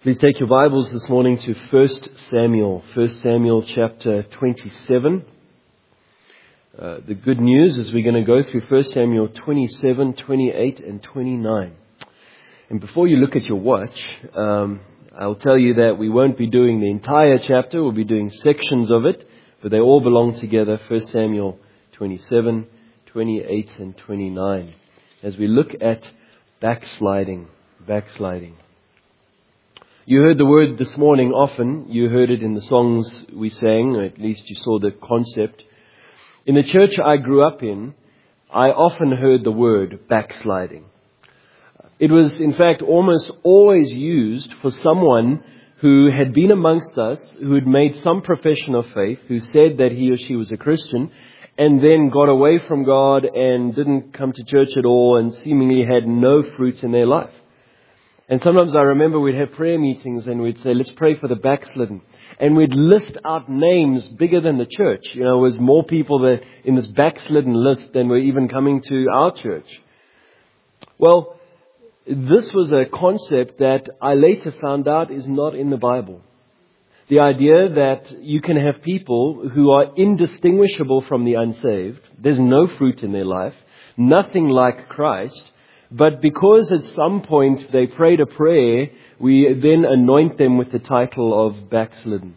Please take your Bibles this morning to 1 Samuel chapter 27. The good news is we're going to go through 1 Samuel 27, 28 and 29. And before you look at your watch, I'll tell you that we won't be doing the entire chapter, we'll be doing sections of it, but they all belong together, 1 Samuel 27, 28 and 29. As we look at backsliding. You heard the word this morning often. You heard it in the songs we sang, or at least you saw the concept. In the church I grew up in, I often heard the word backsliding. It was, in fact, almost always used for someone who had been amongst us, who had made some profession of faith, who said that he or she was a Christian, and then got away from God and didn't come to church at all and seemingly had no fruits in their life. And sometimes I remember we'd have prayer meetings and we'd say, let's pray for the backslidden. And we'd list out names bigger than the church. You know, there was more people that in this backslidden list than were even coming to our church. Well, this was a concept that I later found out is not in the Bible. The idea that you can have people who are indistinguishable from the unsaved. There's no fruit in their life. Nothing like Christ. But because at some point they prayed a prayer, we then anoint them with the title of backslidden.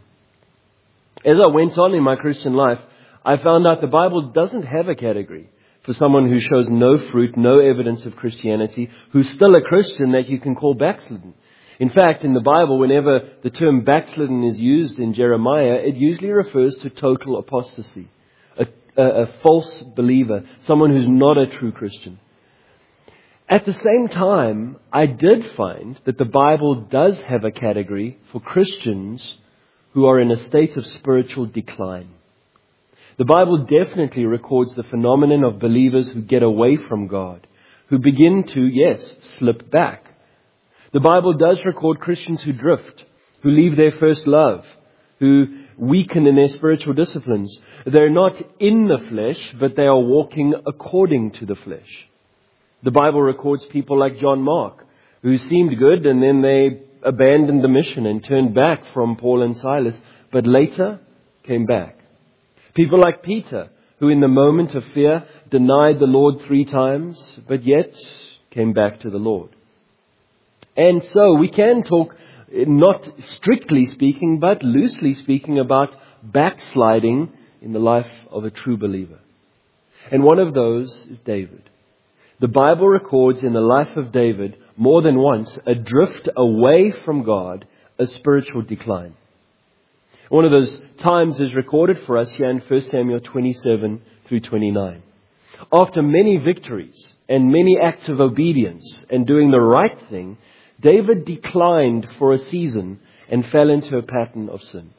As I went on in my Christian life, I found out the Bible doesn't have a category for someone who shows no fruit, no evidence of Christianity, who's still a Christian that you can call backslidden. In fact, in the Bible, whenever the term backslidden is used in Jeremiah, it usually refers to total apostasy, a false believer, someone who's not a true Christian. At the same time, I did find that the Bible does have a category for Christians who are in a state of spiritual decline. The Bible definitely records the phenomenon of believers who get away from God, who begin to, slip back. The Bible does record Christians who drift, who leave their first love, who weaken in their spiritual disciplines. They're not in the flesh, but they are walking according to the flesh. The Bible records people like John Mark, who seemed good and then they abandoned the mission and turned back from Paul and Silas, but later came back. People like Peter, who in the moment of fear denied the Lord 3 times, but yet came back to the Lord. And so we can talk, not strictly speaking, but loosely speaking, about backsliding in the life of a true believer. And one of those is David. The Bible records in the life of David more than once a drift away from God, a spiritual decline. One of those times is recorded for us here in 1 Samuel 27 through 29. After many victories and many acts of obedience and doing the right thing, David declined for a season and fell into a pattern of sin.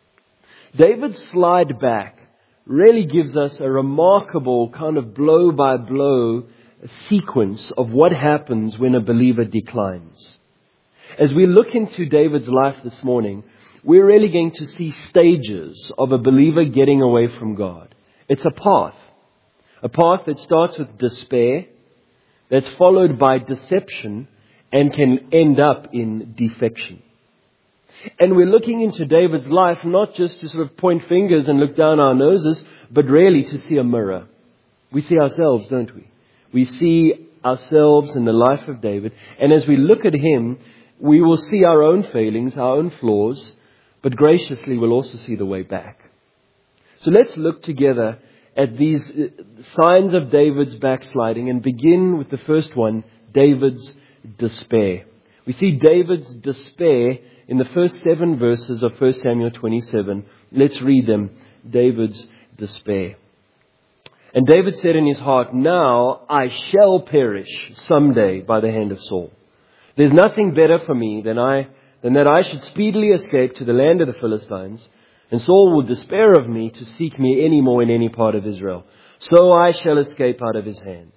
David's slide back really gives us a remarkable kind of blow-by-blow sequence of what happens when a believer declines. As we look into David's life this morning, we're really going to see stages of a believer getting away from God. It's a path that starts with despair, that's followed by deception, and can end up in defection. And we're looking into David's life not just to sort of point fingers and look down our noses, but really to see a mirror. We see ourselves, don't we? We see ourselves in the life of David, and as we look at him, we will see our own failings, our own flaws, but graciously we'll also see the way back. So let's look together at these signs of David's backsliding and begin with the first one, David's despair. We see David's despair in the first 7 verses of 1 Samuel 27. Let's read them. David's despair. And David said in his heart, now I shall perish someday by the hand of Saul. There's nothing better for me than that I should speedily escape to the land of the Philistines, and Saul will despair of me to seek me any more in any part of Israel. So I shall escape out of his hand.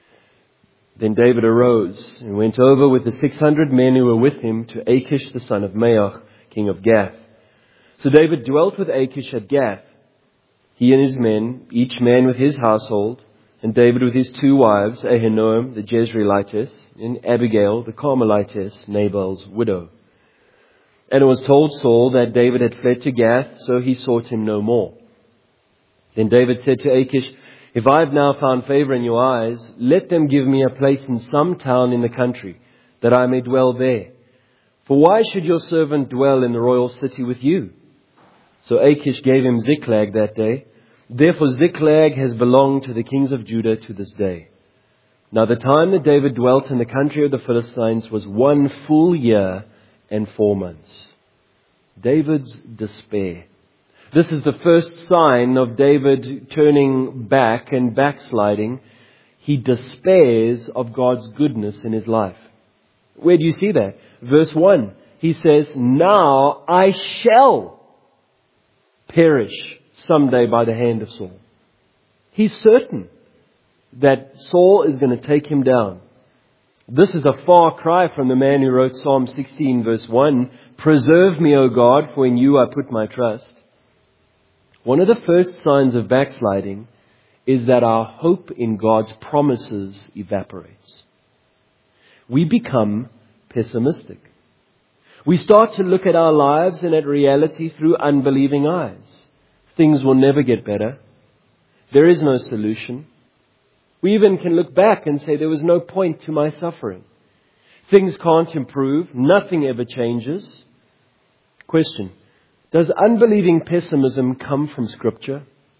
Then David arose and went over with the 600 men who were with him to Achish the son of Maoch, king of Gath. So David dwelt with Achish at Gath, he and his men, each man with his household, and David with his 2 wives, Ahinoam the Jezreelitess, and Abigail the Carmelitess, Nabal's widow. And it was told Saul that David had fled to Gath, so he sought him no more. Then David said to Achish, "If I have now found favor in your eyes, let them give me a place in some town in the country, that I may dwell there. For why should your servant dwell in the royal city with you?" So Achish gave him Ziklag that day. Therefore Ziklag has belonged to the kings of Judah to this day. Now the time that David dwelt in the country of the Philistines was 1 full year and 4 months. David's despair. This is the first sign of David turning back and backsliding. He despairs of God's goodness in his life. Where do you see that? Verse 1, he says, "Now I shall perish someday by the hand of Saul." He's certain that Saul is going to take him down. This is a far cry from the man who wrote Psalm 16 verse 1, "Preserve me, O God, for in you I put my trust." One of the first signs of backsliding is that our hope in God's promises evaporates. We become pessimistic. We start to look at our lives and at reality through unbelieving eyes. Things will never get better. There is no solution. We even can look back and say there was no point to my suffering. Things can't improve. Nothing ever changes. Question: does unbelieving pessimism come from Scripture?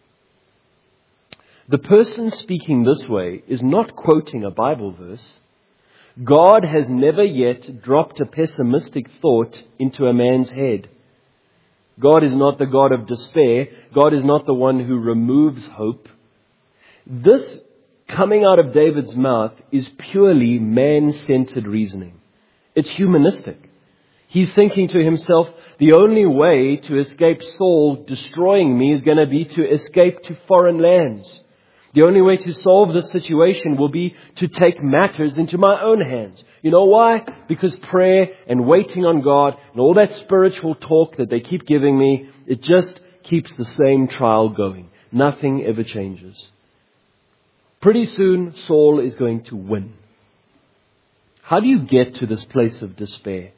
The person speaking this way is not quoting a Bible verse. God has never yet dropped a pessimistic thought into a man's head. God is not the God of despair. God is not the one who removes hope. This coming out of David's mouth is purely man-centered reasoning. It's humanistic. He's thinking to himself, the only way to escape Saul destroying me is going to be to escape to foreign lands. The only way to solve this situation will be to take matters into my own hands. You know why? Because prayer and waiting on God and all that spiritual talk that they keep giving me, it just keeps the same trial going. Nothing ever changes. Pretty soon, Saul is going to win. How do you get to this place of despair?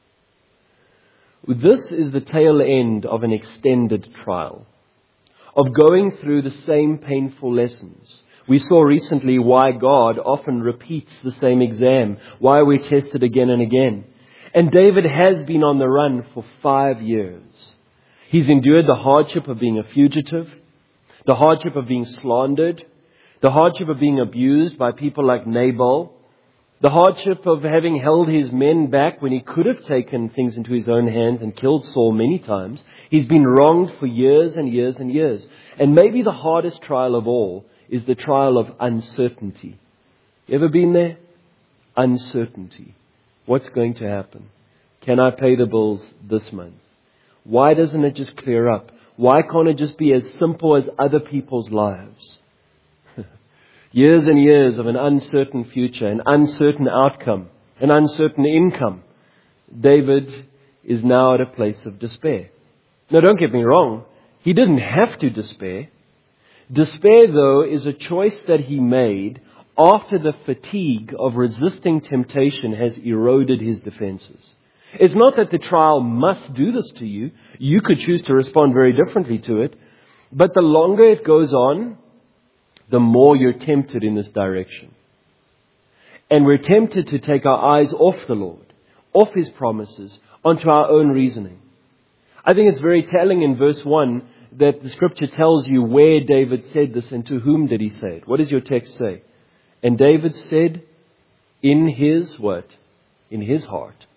This is the tail end of an extended trial, of going through the same painful lessons. We saw recently why God often repeats the same exam, why we're tested again and again. And David has been on the run for 5 years. He's endured the hardship of being a fugitive, the hardship of being slandered, the hardship of being abused by people like Nabal, the hardship of having held his men back when he could have taken things into his own hands and killed Saul many times. He's been wronged for years and years and years. And maybe the hardest trial of all is the trial of uncertainty. You ever been there? Uncertainty. What's going to happen? Can I pay the bills this month? Why doesn't it just clear up? Why can't it just be as simple as other people's lives? Years and years of an uncertain future, an uncertain outcome, an uncertain income. David is now at a place of despair. Now, don't get me wrong. He didn't have to despair. Despair, though, is a choice that he made after the fatigue of resisting temptation has eroded his defenses. It's not that the trial must do this to you. You could choose to respond very differently to it. But the longer it goes on, the more you're tempted in this direction. And we're tempted to take our eyes off the Lord, off His promises, onto our own reasoning. I think it's very telling in verse 1 that the Scripture tells you where David said this and to whom did he say it. What does your text say? And David said, in his what? In his heart.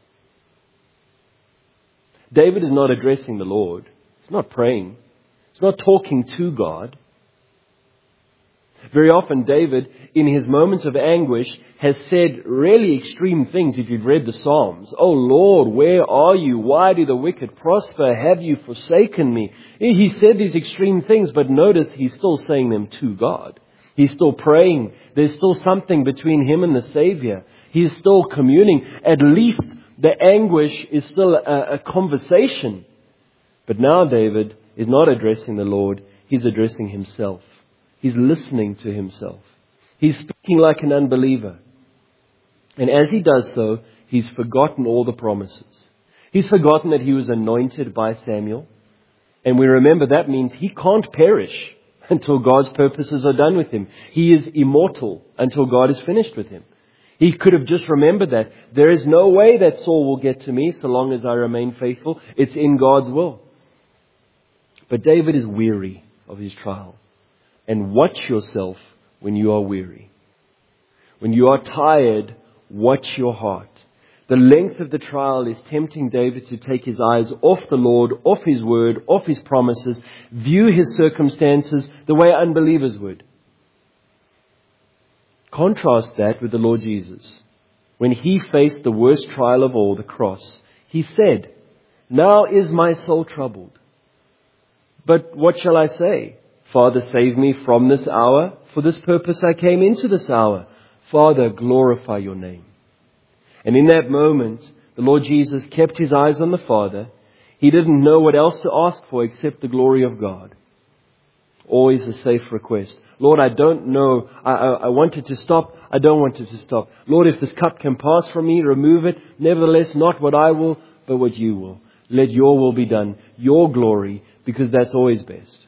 David is not addressing the Lord. He's not praying. He's not talking to God. Very often David, in his moments of anguish, has said really extreme things if you've read the Psalms. Oh Lord, where are you? Why do the wicked prosper? Have you forsaken me? He said these extreme things, but notice he's still saying them to God. He's still praying. There's still something between him and the Savior. He's still communing. At least the anguish is still a conversation. But now David is not addressing the Lord. He's addressing himself. He's listening to himself. He's speaking like an unbeliever. And as he does so, he's forgotten all the promises. He's forgotten that he was anointed by Samuel. And we remember that means he can't perish until God's purposes are done with him. He is immortal until God is finished with him. He could have just remembered that. There is no way that Saul will get to me so long as I remain faithful. It's in God's will. But David is weary of his trial. And watch yourself when you are weary. When you are tired, watch your heart. The length of the trial is tempting David to take his eyes off the Lord, off his word, off his promises, view his circumstances the way unbelievers would. Contrast that with the Lord Jesus. When he faced the worst trial of all, the cross, he said, "Now is my soul troubled. But what shall I say? Father, save me from this hour. For this purpose I came into this hour. Father, glorify your name." And in that moment, the Lord Jesus kept his eyes on the Father. He didn't know what else to ask for except the glory of God. Always a safe request. Lord, I don't know. I wanted to stop. I don't want it to stop. Lord, if this cup can pass from me, remove it. Nevertheless, not what I will, but what you will. Let your will be done. Your glory, because that's always best.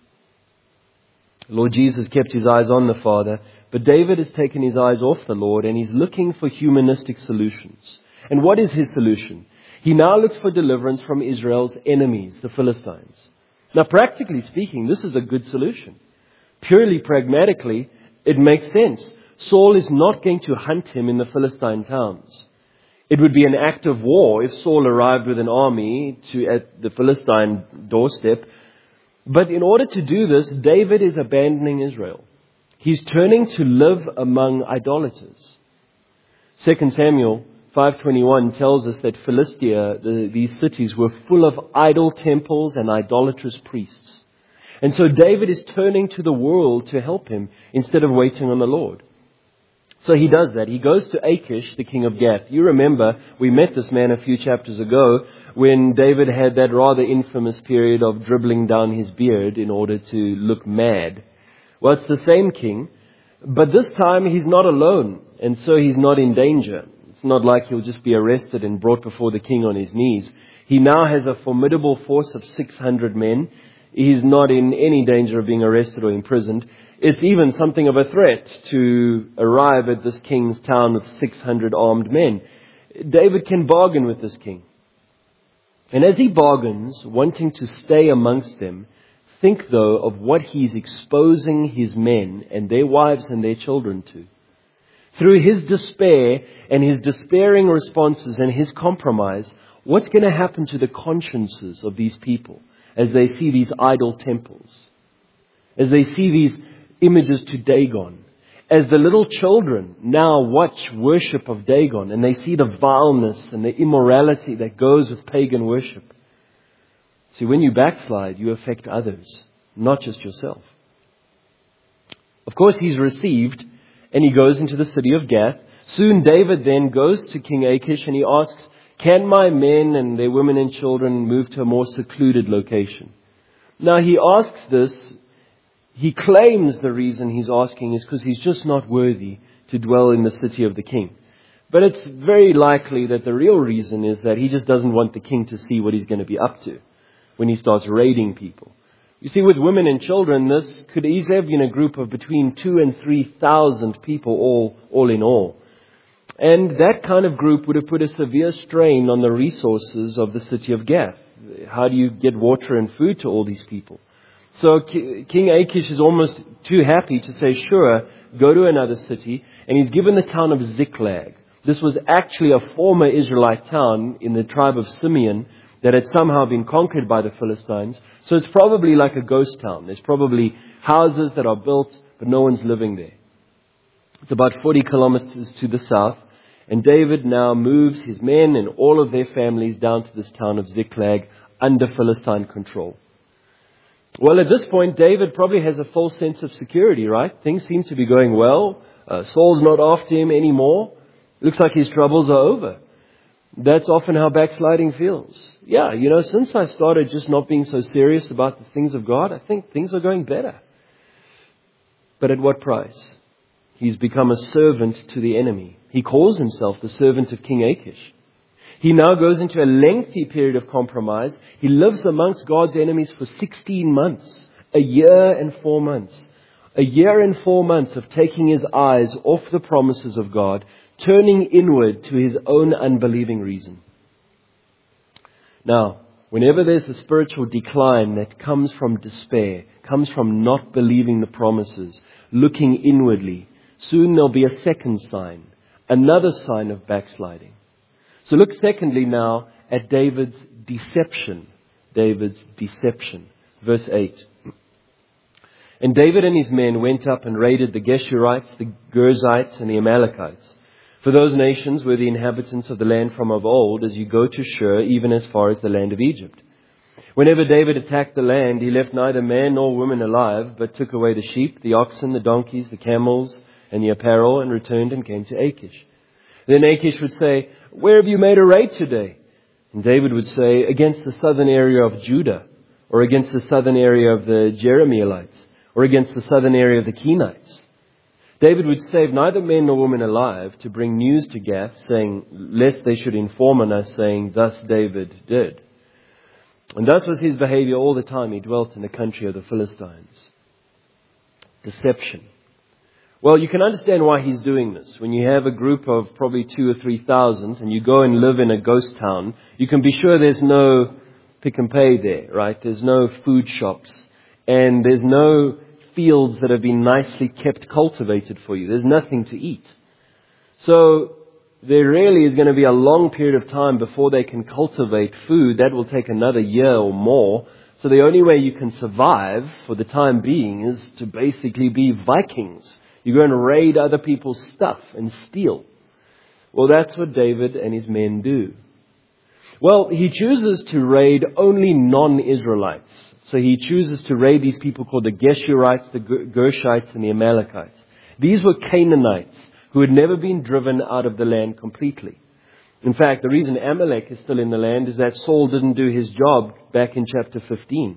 Lord Jesus kept his eyes on the Father, but David has taken his eyes off the Lord and he's looking for humanistic solutions. And what is his solution? He now looks for deliverance from Israel's enemies, the Philistines. Now, practically speaking, this is a good solution. Purely pragmatically, it makes sense. Saul is not going to hunt him in the Philistine towns. It would be an act of war if Saul arrived with an army at the Philistine doorstep. But in order to do this, David is abandoning Israel. He's turning to live among idolaters. 2 Samuel 5:21 tells us that Philistia, these cities, were full of idol temples and idolatrous priests. And so David is turning to the world to help him instead of waiting on the Lord. So he does that. He goes to Achish, the king of Gath. You remember, we met this man a few chapters ago when David had that rather infamous period of dribbling down his beard in order to look mad. Well, it's the same king, but this time he's not alone, and so he's not in danger. It's not like he'll just be arrested and brought before the king on his knees. He now has a formidable force of 600 men. He's not in any danger of being arrested or imprisoned. It's even something of a threat to arrive at this king's town with 600 armed men. David can bargain with this king. And as he bargains, wanting to stay amongst them, think though of what he's exposing his men and their wives and their children to. Through his despair and his despairing responses and his compromise, what's going to happen to the consciences of these people as they see these idol temples? As they see these images to Dagon? As the little children now watch worship of Dagon and they see the vileness and the immorality that goes with pagan worship. See, when you backslide, you affect others, not just yourself. Of course, he's received and he goes into the city of Gath. Soon David then goes to King Achish and he asks, "Can my men and their women and children move to a more secluded location?" Now he asks this. He claims the reason he's asking is because he's just not worthy to dwell in the city of the king. But it's very likely that the real reason is that he just doesn't want the king to see what he's going to be up to when he starts raiding people. You see, with women and children, this could easily have been a group of between 2,000 and 3,000 people all in all. And that kind of group would have put a severe strain on the resources of the city of Gath. How do you get water and food to all these people? So King Achish is almost too happy to say, sure, go to another city. And he's given the town of Ziklag. This was actually a former Israelite town in the tribe of Simeon that had somehow been conquered by the Philistines. So it's probably like a ghost town. There's probably houses that are built, but no one's living there. It's about 40 kilometers to the south. And David now moves his men and all of their families down to this town of Ziklag under Philistine control. Well, at this point, David probably has a false sense of security, right? Things seem to be going well. Saul's not after him anymore. Looks like his troubles are over. That's often how backsliding feels. Yeah, since I started just not being so serious about the things of God, I think things are going better. But at what price? He's become a servant to the enemy. He calls himself the servant of King Achish. He now goes into a lengthy period of compromise. He lives amongst God's enemies for 16 months, a year and 4 months. A year and 4 months of taking his eyes off the promises of God, turning inward to his own unbelieving reason. Now, whenever there's a spiritual decline that comes from despair, comes from not believing the promises, looking inwardly, soon there'll be a second sign, another sign of backsliding. So look secondly now at David's deception. David's deception. Verse 8. And David and his men went up and raided the Geshurites, the Girzites, and the Amalekites. For those nations were the inhabitants of the land from of old, as you go to Shur, even as far as the land of Egypt. Whenever David attacked the land, he left neither man nor woman alive, but took away the sheep, the oxen, the donkeys, the camels, and the apparel, and returned and came to Achish. Then Achish would say, "Where have you made a raid today?" And David would say, "Against the southern area of Judah, or against the southern area of the Jerahmeelites, or against the southern area of the Kenites." David would save neither man nor woman alive to bring news to Gath, saying, lest they should inform on us, saying, "Thus David did." And thus was his behavior all the time he dwelt in the country of the Philistines. Deception. Well, you can understand why he's doing this. When you have a group of probably 2,000 or 3,000 and you go and live in a ghost town, you can be sure there's no pick and pay there, right? There's no food shops and there's no fields that have been nicely kept, cultivated for you. There's nothing to eat. So there really is going to be a long period of time before they can cultivate food. That will take another year or more. So the only way you can survive for the time being is to basically be Vikings. You go and raid other people's stuff and steal. Well, that's what David and his men do. Well, he chooses to raid only non-Israelites. So he chooses to raid these people called the Geshurites, the Gershites, and the Amalekites. These were Canaanites who had never been driven out of the land completely. In fact, the reason Amalek is still in the land is that Saul didn't do his job back in chapter 15.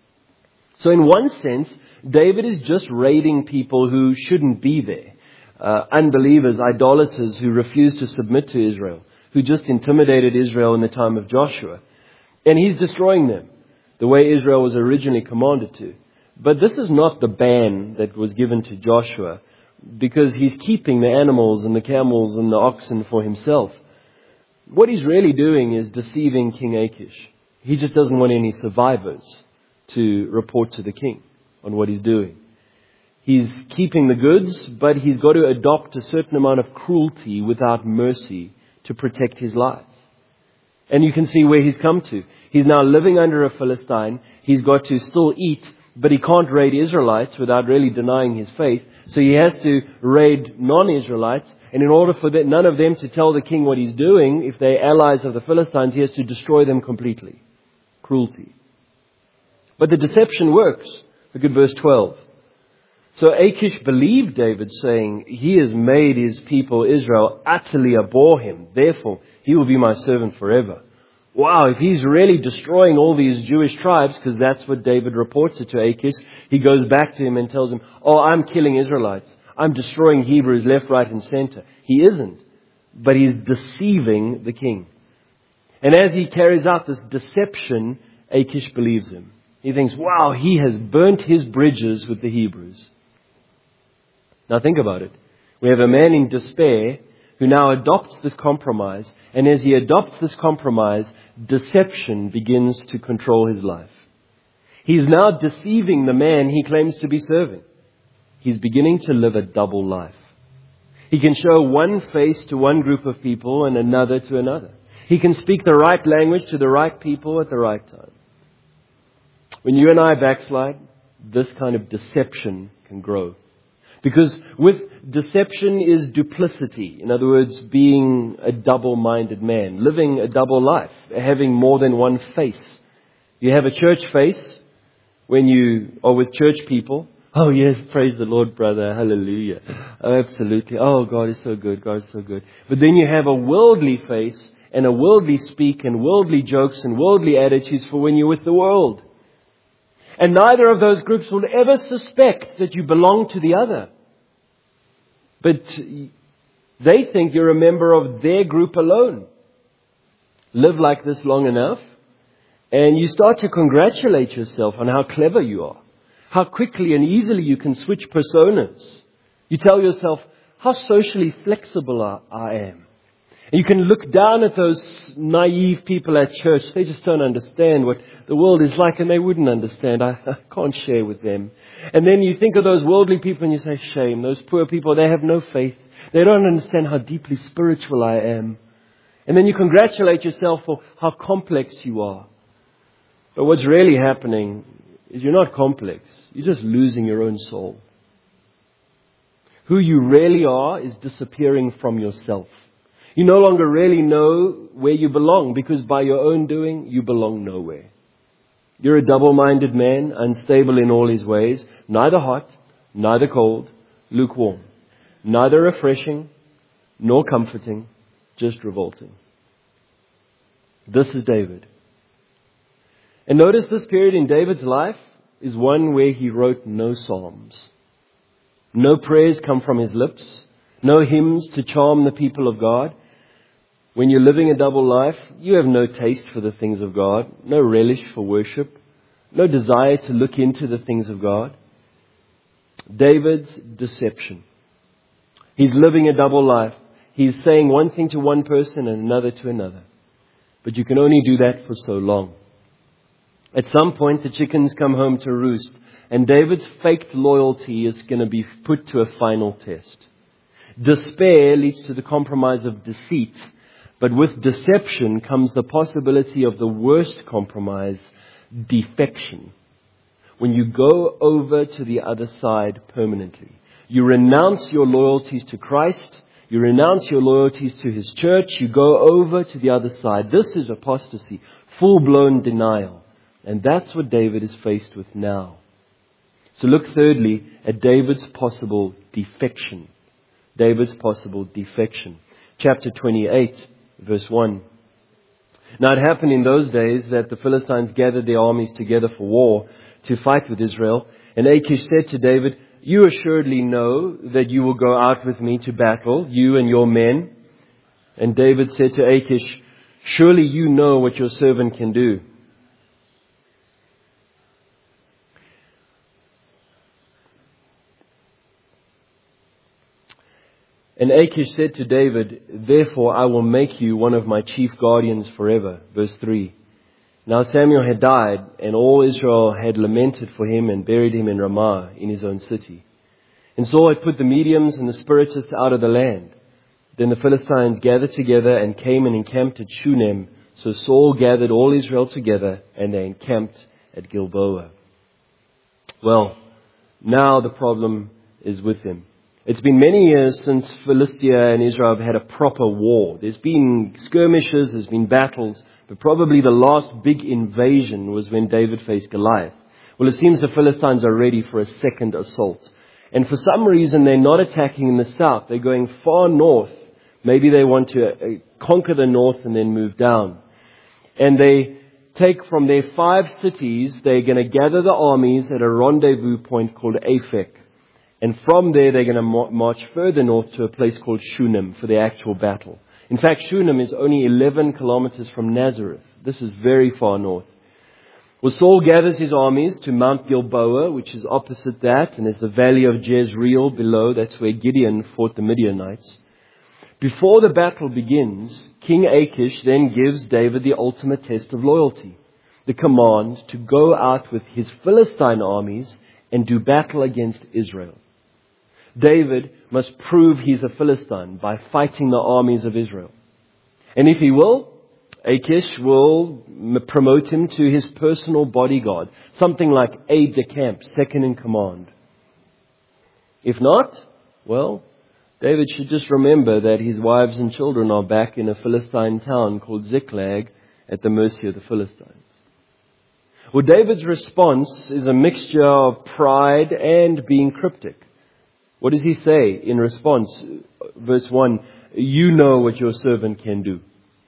So in one sense, David is just raiding people who shouldn't be there. Unbelievers, idolaters who refused to submit to Israel, who just intimidated Israel in the time of Joshua. And he's destroying them the way Israel was originally commanded to. But this is not the ban that was given to Joshua, because he's keeping the animals and the camels and the oxen for himself. What he's really doing is deceiving King Achish. He just doesn't want any survivors to report to the king on what he's doing. He's keeping the goods, but he's got to adopt a certain amount of cruelty without mercy to protect his lives. And you can see where he's come to. He's now living under a Philistine. He's got to still eat, but he can't raid Israelites without really denying his faith. So he has to raid non-Israelites. And in order for none of them to tell the king what he's doing, if they're allies of the Philistines, he has to destroy them completely. Cruelty. But the deception works. Look at verse 12. So Achish believed David, saying, "He has made his people Israel utterly abhor him. Therefore, he will be my servant forever." Wow, if he's really destroying all these Jewish tribes, because that's what David reports it to Achish, he goes back to him and tells him, "Oh, I'm killing Israelites. I'm destroying Hebrews left, right, and center." He isn't, but he's deceiving the king. And as he carries out this deception, Achish believes him. He thinks, wow, he has burnt his bridges with the Hebrews. Now think about it. We have a man in despair who now adopts this compromise. And as he adopts this compromise, deception begins to control his life. He's now deceiving the man he claims to be serving. He's beginning to live a double life. He can show one face to one group of people and another to another. He can speak the right language to the right people at the right time. When you and I backslide, this kind of deception can grow. Because with deception is duplicity. In other words, being a double-minded man, living a double life, having more than one face. You have a church face when you are with church people. Oh yes, praise the Lord, brother, hallelujah. Oh, absolutely. Oh, God is so good, God is so good. But then you have a worldly face and a worldly speak and worldly jokes and worldly attitudes for when you're with the world. And neither of those groups will ever suspect that you belong to the other. But they think you're a member of their group alone. live like this long enough, and you start to congratulate yourself on how clever you are, how quickly and easily you can switch personas. You tell yourself how socially flexible I am. And you can look down at those naive people at church. They just don't understand what the world is like, and they wouldn't understand. I can't share with them. And then you think of those worldly people and you say, shame, those poor people, they have no faith. They don't understand how deeply spiritual I am. And then you congratulate yourself for how complex you are. But what's really happening is you're not complex. You're just losing your own soul. Who you really are is disappearing from yourself. You no longer really know where you belong, because by your own doing, you belong nowhere. You're a double-minded man, unstable in all his ways, neither hot, neither cold, lukewarm, neither refreshing nor comforting, just revolting. This is David. And notice this period in David's life is one where he wrote no psalms. No prayers come from his lips, no hymns to charm the people of God. When you're living a double life, you have no taste for the things of God, no relish for worship, no desire to look into the things of God. David's deception. He's living a double life. He's saying one thing to one person and another to another. But you can only do that for so long. At some point, the chickens come home to roost, and David's faked loyalty is going to be put to a final test. Despair leads to the compromise of deceit. But with deception comes the possibility of the worst compromise, defection. When you go over to the other side permanently, you renounce your loyalties to Christ, you renounce your loyalties to His church, you go over to the other side. This is apostasy, full-blown denial. And that's what David is faced with now. So look thirdly at David's possible defection. David's possible defection. Chapter 28. Verse 1. Now it happened in those days that the Philistines gathered their armies together for war to fight with Israel. And Achish said to David, you assuredly know that you will go out with me to battle, you and your men. And David said to Achish, surely you know what your servant can do. And Achish said to David, therefore I will make you one of my chief guardians forever. Verse 3. Now Samuel had died, and all Israel had lamented for him and buried him in Ramah, in his own city. And Saul had put the mediums and the spiritists out of the land. Then the Philistines gathered together and came and encamped at Shunem. So Saul gathered all Israel together, and they encamped at Gilboa. Well, now the problem is with him. It's been many years since Philistia and Israel have had a proper war. There's been skirmishes, there's been battles, but probably the last big invasion was when David faced Goliath. Well, it seems the Philistines are ready for a second assault. And for some reason, they're not attacking in the south. They're going far north. Maybe they want to conquer the north and then move down. And they take from their 5 cities, they're going to gather the armies at a rendezvous point called Aphek. And from there, they're going to march further north to a place called Shunem for the actual battle. In fact, Shunem is only 11 kilometers from Nazareth. This is very far north. Well, Saul gathers his armies to Mount Gilboa, which is opposite that, and there's the valley of Jezreel below. That's where Gideon fought the Midianites. Before the battle begins, King Achish then gives David the ultimate test of loyalty, the command to go out with his Philistine armies and do battle against Israel. David must prove he's a Philistine by fighting the armies of Israel. And if he will, Achish will promote him to his personal bodyguard, something like aide-de-camp, second in command. If not, well, David should just remember that his wives and children are back in a Philistine town called Ziklag at the mercy of the Philistines. Well, David's response is a mixture of pride and being cryptic. What does he say in response? Verse 1, you know what your servant can do.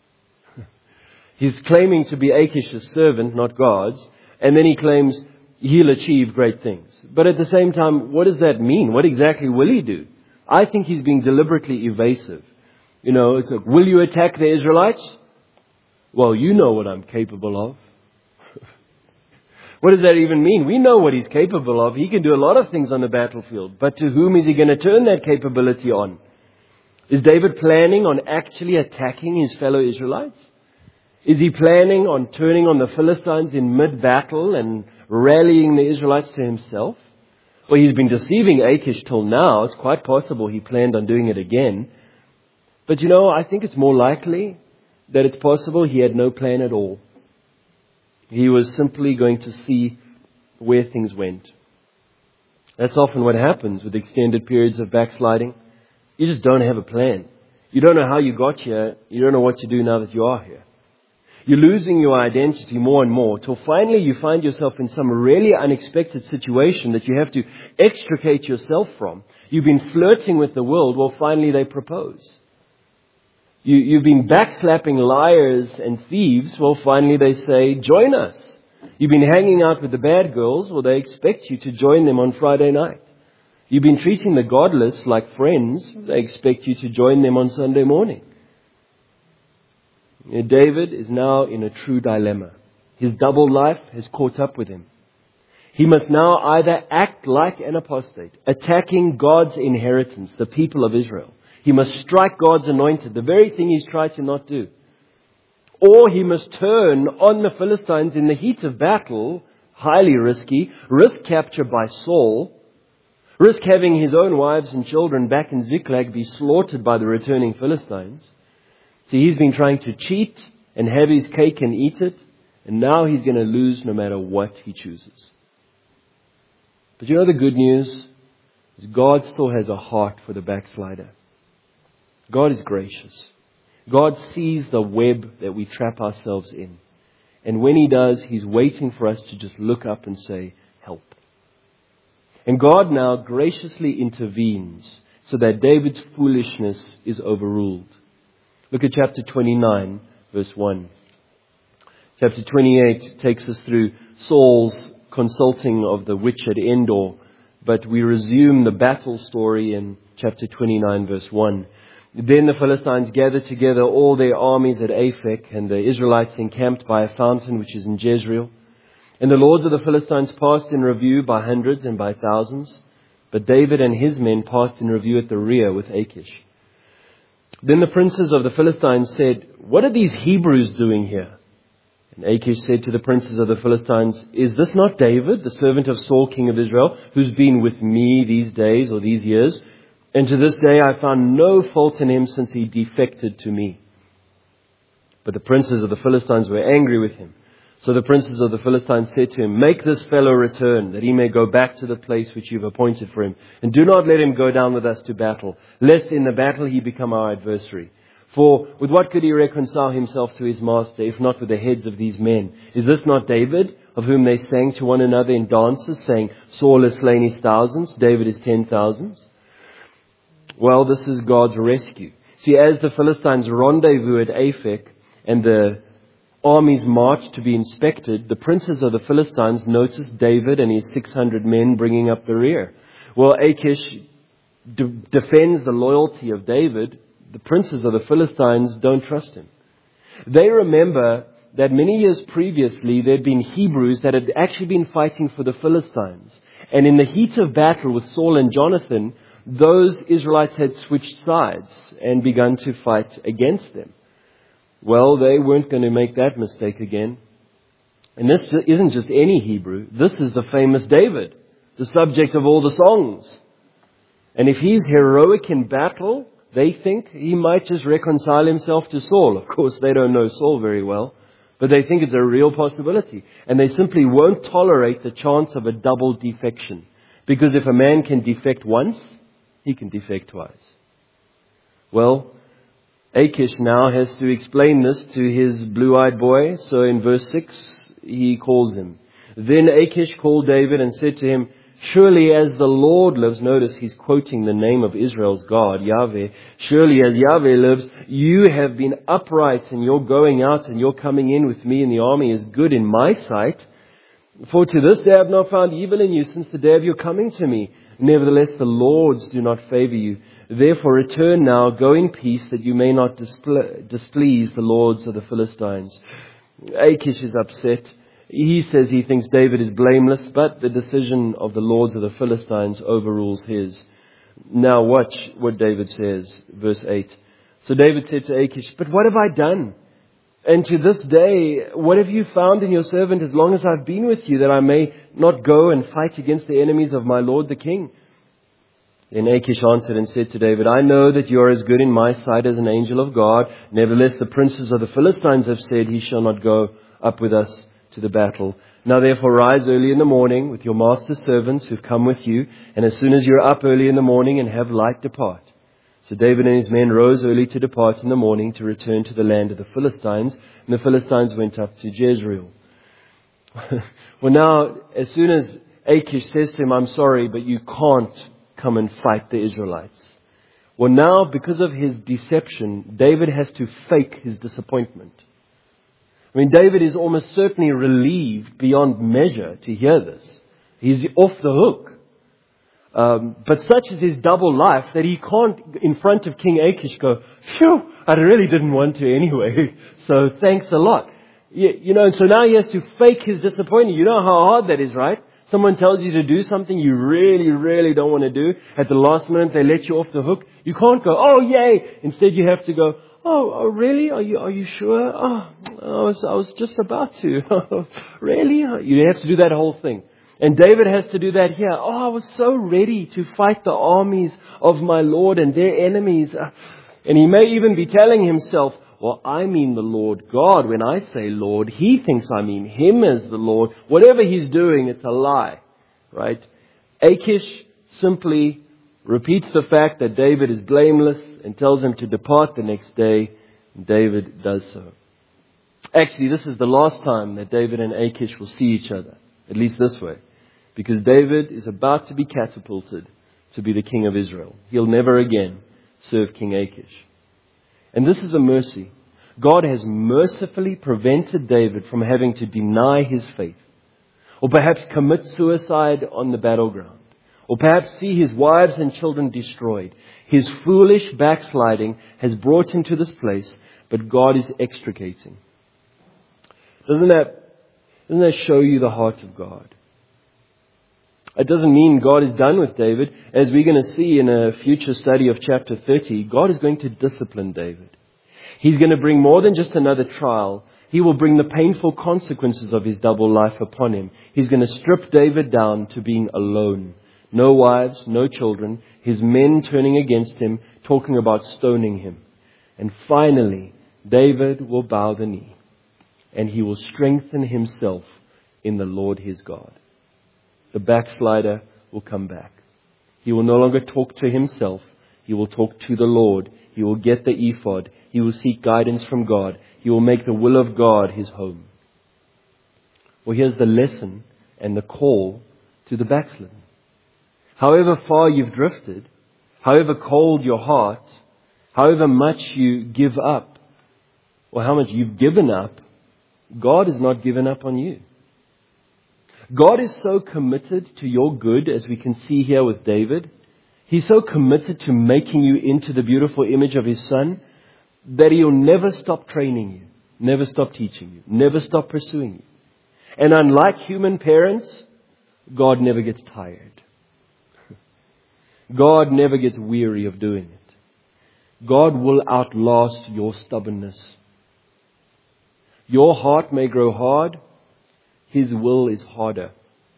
He's claiming to be Achish's servant, not God's. And then he claims he'll achieve great things. But at the same time, what does that mean? What exactly will he do? I think he's being deliberately evasive. You know, it's like, will you attack the Israelites? Well, you know what I'm capable of. What does that even mean? We know what he's capable of. He can do a lot of things on the battlefield. But to whom is he going to turn that capability on? Is David planning on actually attacking his fellow Israelites? Is he planning on turning on the Philistines in mid-battle and rallying the Israelites to himself? Well, he's been deceiving Achish till now. It's quite possible he planned on doing it again. But I think it's more likely that it's possible he had no plan at all. He was simply going to see where things went. That's often what happens with extended periods of backsliding. You just don't have a plan. You don't know how you got here. You don't know what to do now that you are here. You're losing your identity more and more till finally you find yourself in some really unexpected situation that you have to extricate yourself from. You've been flirting with the world. Well, finally they propose. You've been backslapping liars and thieves. Well, finally they say, join us. You've been hanging out with the bad girls. Well, they expect you to join them on Friday night. You've been treating the godless like friends. They expect you to join them on Sunday morning. David is now in a true dilemma. His double life has caught up with him. He must now either act like an apostate, attacking God's inheritance, the people of Israel. He must strike God's anointed, the very thing he's tried to not do. Or he must turn on the Philistines in the heat of battle, highly risky, risk capture by Saul, risk having his own wives and children back in Ziklag be slaughtered by the returning Philistines. See, he's been trying to cheat and have his cake and eat it, and now he's going to lose no matter what he chooses. But the good news is God still has a heart for the backslider. God is gracious. God sees the web that we trap ourselves in. And when he does, he's waiting for us to just look up and say, help. And God now graciously intervenes so that David's foolishness is overruled. Look at chapter 29, verse 1. Chapter 28 takes us through Saul's consulting of the witch at Endor. But we resume the battle story in chapter 29, verse 1. Then the Philistines gathered together all their armies at Aphek, and the Israelites encamped by a fountain which is in Jezreel. And the lords of the Philistines passed in review by hundreds and by thousands. But David and his men passed in review at the rear with Achish. Then the princes of the Philistines said, what are these Hebrews doing here? And Achish said to the princes of the Philistines, is this not David, the servant of Saul, king of Israel, who's been with me these days or these years? And to this day I found no fault in him since he defected to me. But the princes of the Philistines were angry with him. So the princes of the Philistines said to him, make this fellow return, that he may go back to the place which you've appointed for him. And do not let him go down with us to battle, lest in the battle he become our adversary. For with what could he reconcile himself to his master, if not with the heads of these men? Is this not David, of whom they sang to one another in dances, saying, Saul has slain his thousands, David his 10,000s? Well, this is God's rescue. See, as the Philistines rendezvous at Aphek and the armies marched to be inspected, the princes of the Philistines noticed David and his 600 men bringing up the rear. Well, Achish defends the loyalty of David. The princes of the Philistines don't trust him. They remember that many years previously there had been Hebrews that had actually been fighting for the Philistines. And in the heat of battle with Saul and Jonathan, those Israelites had switched sides and begun to fight against them. Well, they weren't going to make that mistake again. And this isn't just any Hebrew. This is the famous David, the subject of all the songs. And if he's heroic in battle, they think he might just reconcile himself to Saul. Of course, they don't know Saul very well, but they think it's a real possibility. And they simply won't tolerate the chance of a double defection. Because if a man can defect once, he can defect twice. Well, Achish now has to explain this to his blue-eyed boy. So in verse 6, he calls him. Then Achish called David and said to him, surely as the Lord lives, notice he's quoting the name of Israel's God, Yahweh. Surely as Yahweh lives, you have been upright, and your going out and your coming in with me in the army is good in my sight. For to this day I have not found evil in you since the day of your coming to me. Nevertheless, the Lords do not favor you. Therefore return now, go in peace, that you may not displease the lords of the Philistines." Achish is upset. He says he thinks David is blameless, but the decision of the lords of the Philistines overrules his. Now watch what David says, verse 8. "So David said to Achish, 'But what have I done? And to this day, what have you found in your servant as long as I've been with you, that I may not go and fight against the enemies of my lord the king?' Then Achish answered and said to David, 'I know that you are as good in my sight as an angel of God. Nevertheless, the princes of the Philistines have said, he shall not go up with us to the battle. Now therefore rise early in the morning with your master's servants who've come with you, and as soon as you're up early in the morning and have light, depart.' So David and his men rose early to depart in the morning to return to the land of the Philistines, and the Philistines went up to Jezreel." Well, now, as soon as Achish says to him, "I'm sorry, but you can't come and fight the Israelites." Well, now, because of his deception, David has to fake his disappointment. I mean, David is almost certainly relieved beyond measure to hear this. He's off the hook. But such is his double life that he can't, in front of King Achish, go, "Phew, I really didn't want to anyway, so thanks a lot." And so now he has to fake his disappointment. You know how hard that is, right? Someone tells you to do something you really, really don't want to do. At the last minute, they let you off the hook. You can't go, "Oh, yay." Instead, you have to go, Oh, really? Are you sure? I was just about to. Really? You have to do that whole thing. And David has to do that here. I was so ready to fight the armies of my Lord and their enemies. And he may even be telling himself, well, I mean the Lord God. When I say Lord, he thinks I mean him as the Lord. Whatever he's doing, it's a lie, right? Achish simply repeats the fact that David is blameless and tells him to depart the next day. David does so. Actually, this is the last time that David and Achish will see each other, at least this way, because David is about to be catapulted to be the king of Israel. He'll never again serve King Achish. And this is a mercy. God has mercifully prevented David from having to deny his faith, or perhaps commit suicide on the battleground, or perhaps see his wives and children destroyed. His foolish backsliding has brought him to this place, but God is extricating. Doesn't that show you the heart of God? It doesn't mean God is done with David. As we're going to see in a future study of chapter 30, God is going to discipline David. He's going to bring more than just another trial. He will bring the painful consequences of his double life upon him. He's going to strip David down to being alone. No wives, no children, his men turning against him, talking about stoning him. And finally, David will bow the knee, and he will strengthen himself in the Lord his God. The backslider will come back. He will no longer talk to himself. He will talk to the Lord. He will get the ephod. He will seek guidance from God. He will make the will of God his home. Well, here's the lesson and the call to the backslidden. However far you've drifted, however cold your heart, however much you give up, or how much you've given up, God has not given up on you. God is so committed to your good, as we can see here with David. He's so committed to making you into the beautiful image of his Son that he'll never stop training you, never stop teaching you, never stop pursuing you. And unlike human parents, God never gets tired. God never gets weary of doing it. God will outlast your stubbornness. Your heart may grow hard. His will is harder.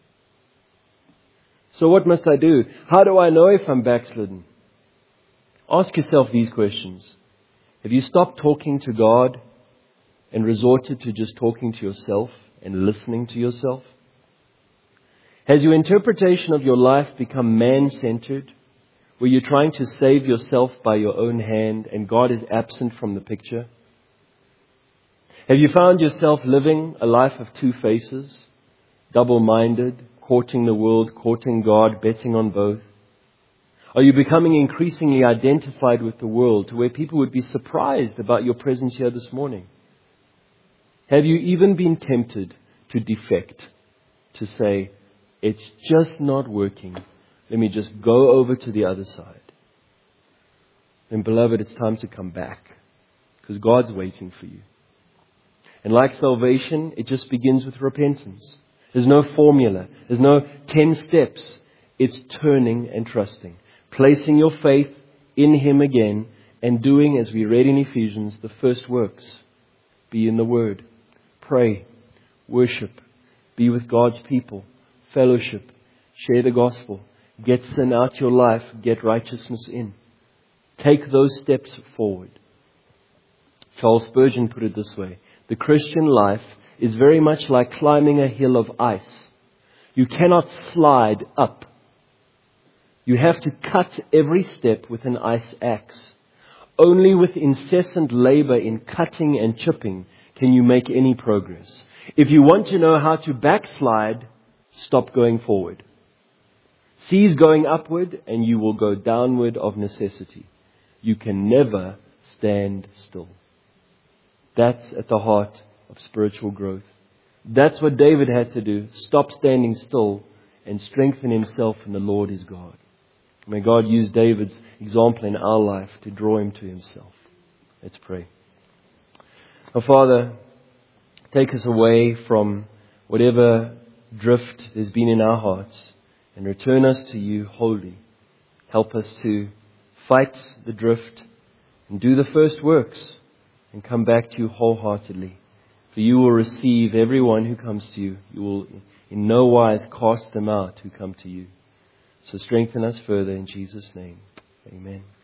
So what must I do? How do I know if I'm backslidden? Ask yourself these questions. Have you stopped talking to God and resorted to just talking to yourself and listening to yourself? Has your interpretation of your life become man-centered, where you're trying to save yourself by your own hand and God is absent from the picture? Have you found yourself living a life of two faces, double-minded, courting the world, courting God, betting on both? Are you becoming increasingly identified with the world to where people would be surprised about your presence here this morning? Have you even been tempted to defect, to say, it's just not working, let me just go over to the other side. Then, beloved, it's time to come back, because God's waiting for you. And like salvation, it just begins with repentance. There's no formula. There's no 10 steps. It's turning and trusting. Placing your faith in Him again and doing, as we read in Ephesians, the first works. Be in the Word. Pray. Worship. Be with God's people. Fellowship. Share the gospel. Get sin out your life. Get righteousness in. Take those steps forward. Charles Spurgeon put it this way. The Christian life is very much like climbing a hill of ice. You cannot slide up. You have to cut every step with an ice axe. Only with incessant labor in cutting and chipping can you make any progress. If you want to know how to backslide, stop going forward. Cease going upward and you will go downward of necessity. You can never stand still. That's at the heart of spiritual growth. That's what David had to do. Stop standing still and strengthen himself in the Lord his God. May God use David's example in our life to draw him to Himself. Let's pray. Our Father, take us away from whatever drift there's been in our hearts and return us to You wholly. Help us to fight the drift and do the first works and come back to You wholeheartedly. For You will receive everyone who comes to You. You will in no wise cast them out who come to You. So strengthen us further in Jesus' name. Amen.